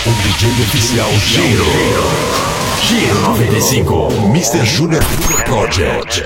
O DJ oficial Giro. Giro 95. Mr. Junior Project.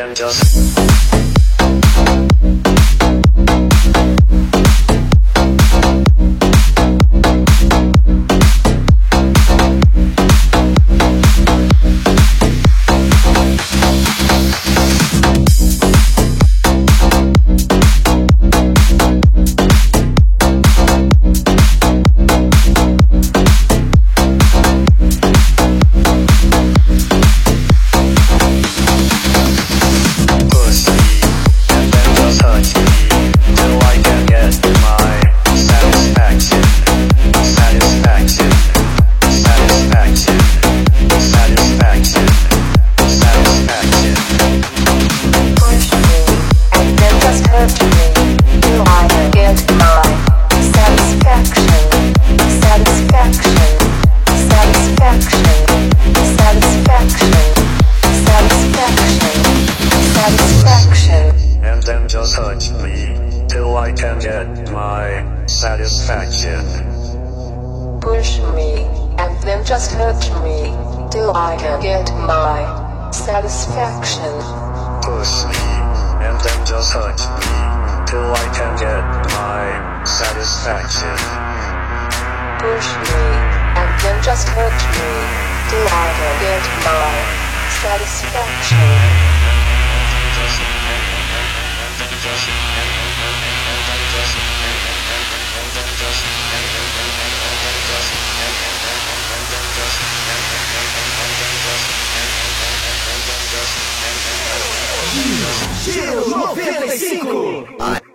Touch me till I can get my satisfaction. Push me and then just hurt me till I can get my satisfaction. Push me and then just hurt me till I can get my satisfaction. Push me and then just hurt me till I can get my satisfaction. Giro 95.